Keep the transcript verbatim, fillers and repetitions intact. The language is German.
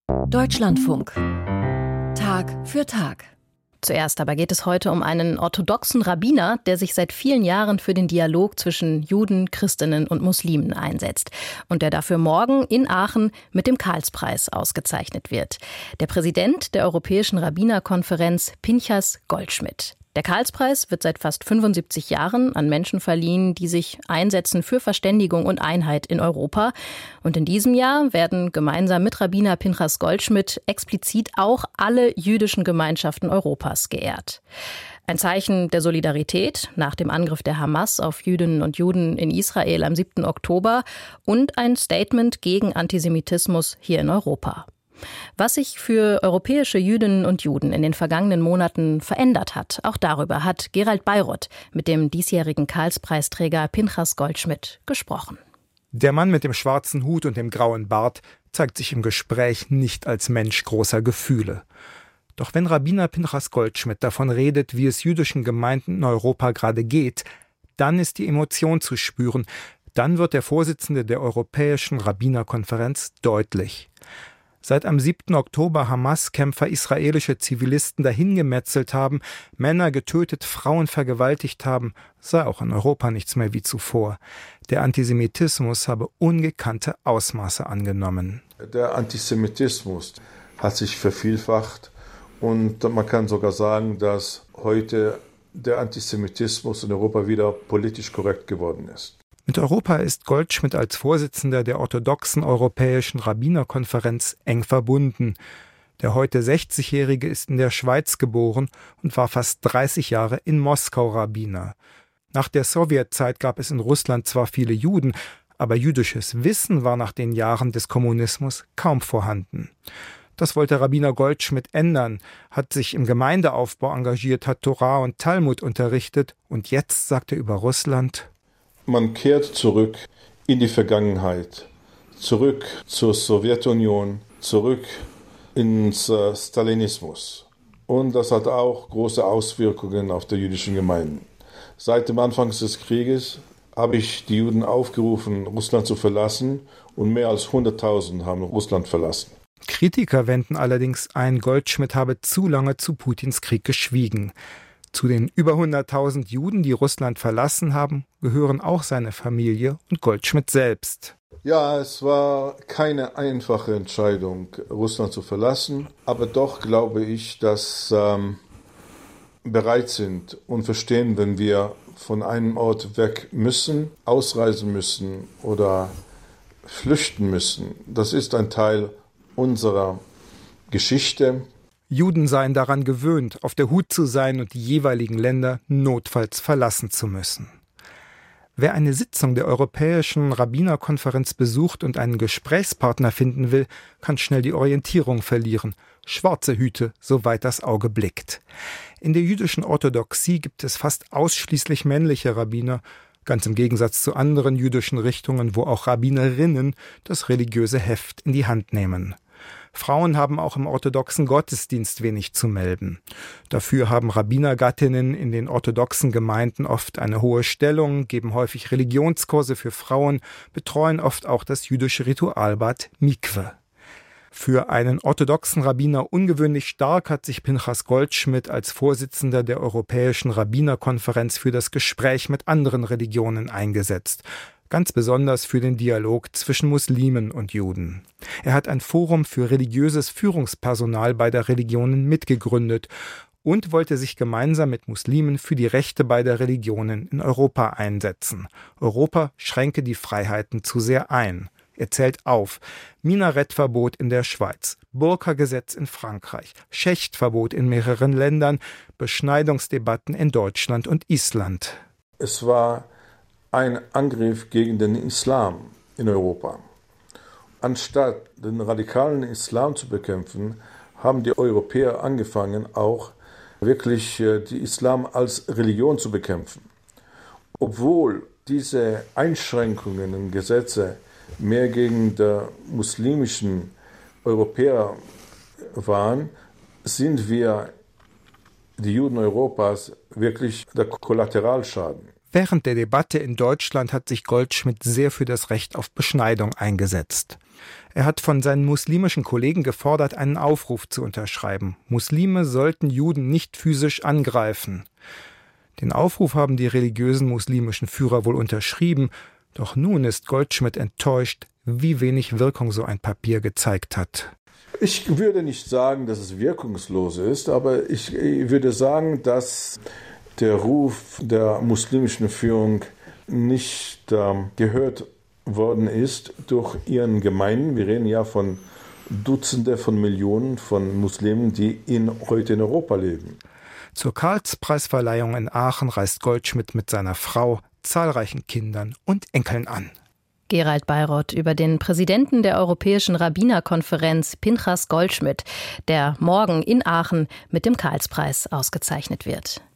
Deutschlandfunk. Tag für Tag. Zuerst aber geht es heute um einen orthodoxen Rabbiner, der sich seit vielen Jahren für den Dialog zwischen Juden, Christinnen und Muslimen einsetzt und der dafür morgen in Aachen mit dem Karlspreis ausgezeichnet wird. Der Präsident der Europäischen Rabbinerkonferenz, Pinchas Goldschmidt. Der Karlspreis wird seit fast fünfundsiebzig Jahren an Menschen verliehen, die sich einsetzen für Verständigung und Einheit in Europa. Und in diesem Jahr werden gemeinsam mit Rabbiner Pinchas Goldschmidt explizit auch alle jüdischen Gemeinschaften Europas geehrt. Ein Zeichen der Solidarität nach dem Angriff der Hamas auf Jüdinnen und Juden in Israel am siebten Oktober und ein Statement gegen Antisemitismus hier in Europa. Was sich für europäische Jüdinnen und Juden in den vergangenen Monaten verändert hat, auch darüber hat Gerald Beiroth mit dem diesjährigen Karlspreisträger Pinchas Goldschmidt gesprochen. Der Mann mit dem schwarzen Hut und dem grauen Bart zeigt sich im Gespräch nicht als Mensch großer Gefühle. Doch wenn Rabbiner Pinchas Goldschmidt davon redet, wie es jüdischen Gemeinden in Europa gerade geht, dann ist die Emotion zu spüren. Dann wird der Vorsitzende der Europäischen Rabbinerkonferenz deutlich. Seit am siebten Oktober Hamas-Kämpfer israelische Zivilisten dahingemetzelt haben, Männer getötet, Frauen vergewaltigt haben, sei auch in Europa nichts mehr wie zuvor. Der Antisemitismus habe ungekannte Ausmaße angenommen. Der Antisemitismus hat sich vervielfacht und man kann sogar sagen, dass heute der Antisemitismus in Europa wieder politisch korrekt geworden ist. Mit Europa ist Goldschmidt als Vorsitzender der orthodoxen Europäischen Rabbinerkonferenz eng verbunden. Der heute sechzigjährige ist in der Schweiz geboren und war fast dreißig Jahre in Moskau Rabbiner. Nach der Sowjetzeit gab es in Russland zwar viele Juden, aber jüdisches Wissen war nach den Jahren des Kommunismus kaum vorhanden. Das wollte Rabbiner Goldschmidt ändern, hat sich im Gemeindeaufbau engagiert, hat Torah und Talmud unterrichtet und jetzt sagt er über Russland: Man kehrt zurück in die Vergangenheit, zurück zur Sowjetunion, zurück ins äh, Stalinismus. Und das hat auch große Auswirkungen auf die jüdischen Gemeinden. Seit dem Anfang des Krieges habe ich die Juden aufgerufen, Russland zu verlassen, und mehr als hunderttausend haben Russland verlassen. Kritiker wenden allerdings ein, Goldschmidt habe zu lange zu Putins Krieg geschwiegen. Zu den über hunderttausend Juden, die Russland verlassen haben, gehören auch seine Familie und Goldschmidt selbst. Ja, es war keine einfache Entscheidung, Russland zu verlassen, aber doch glaube ich, dass ähm, bereit sind und verstehen, wenn wir von einem Ort weg müssen, ausreisen müssen oder flüchten müssen. Das ist ein Teil unserer Geschichte. Juden seien daran gewöhnt, auf der Hut zu sein und die jeweiligen Länder notfalls verlassen zu müssen. Wer eine Sitzung der Europäischen Rabbinerkonferenz besucht und einen Gesprächspartner finden will, kann schnell die Orientierung verlieren. Schwarze Hüte, soweit das Auge blickt. In der jüdischen Orthodoxie gibt es fast ausschließlich männliche Rabbiner, ganz im Gegensatz zu anderen jüdischen Richtungen, wo auch Rabbinerinnen das religiöse Heft in die Hand nehmen. Frauen haben auch im orthodoxen Gottesdienst wenig zu melden. Dafür haben Rabbinergattinnen in den orthodoxen Gemeinden oft eine hohe Stellung, geben häufig Religionskurse für Frauen, betreuen oft auch das jüdische Ritualbad Mikwe. Für einen orthodoxen Rabbiner ungewöhnlich stark hat sich Pinchas Goldschmidt als Vorsitzender der Europäischen Rabbinerkonferenz für das Gespräch mit anderen Religionen eingesetzt. Ganz besonders für den Dialog zwischen Muslimen und Juden. Er hat ein Forum für religiöses Führungspersonal beider Religionen mitgegründet und wollte sich gemeinsam mit Muslimen für die Rechte beider Religionen in Europa einsetzen. Europa schränke die Freiheiten zu sehr ein. Er zählt auf: Minarettverbot in der Schweiz, Burka-Gesetz in Frankreich, Schächtverbot in mehreren Ländern, Beschneidungsdebatten in Deutschland und Island. Es war ein Angriff gegen den Islam in Europa. Anstatt den radikalen Islam zu bekämpfen, haben die Europäer angefangen, auch wirklich die Islam als Religion zu bekämpfen. Obwohl diese Einschränkungen und Gesetze mehr gegen die muslimischen Europäer waren, sind wir, die Juden Europas, wirklich der Kollateralschaden. Während der Debatte in Deutschland hat sich Goldschmidt sehr für das Recht auf Beschneidung eingesetzt. Er hat von seinen muslimischen Kollegen gefordert, einen Aufruf zu unterschreiben. Muslime sollten Juden nicht physisch angreifen. Den Aufruf haben die religiösen muslimischen Führer wohl unterschrieben, doch nun ist Goldschmidt enttäuscht, wie wenig Wirkung so ein Papier gezeigt hat. Ich würde nicht sagen, dass es wirkungslos ist, aber ich würde sagen, dass der Ruf der muslimischen Führung nicht äh, gehört worden ist durch ihren Gemeinden. Wir reden ja von Dutzende von Millionen von Muslimen, die in, heute in Europa leben. Zur Karlspreisverleihung in Aachen reist Goldschmidt mit seiner Frau, zahlreichen Kindern und Enkeln an. Gerald Beiroth über den Präsidenten der Europäischen Rabbinerkonferenz, Pinchas Goldschmidt, der morgen in Aachen mit dem Karlspreis ausgezeichnet wird.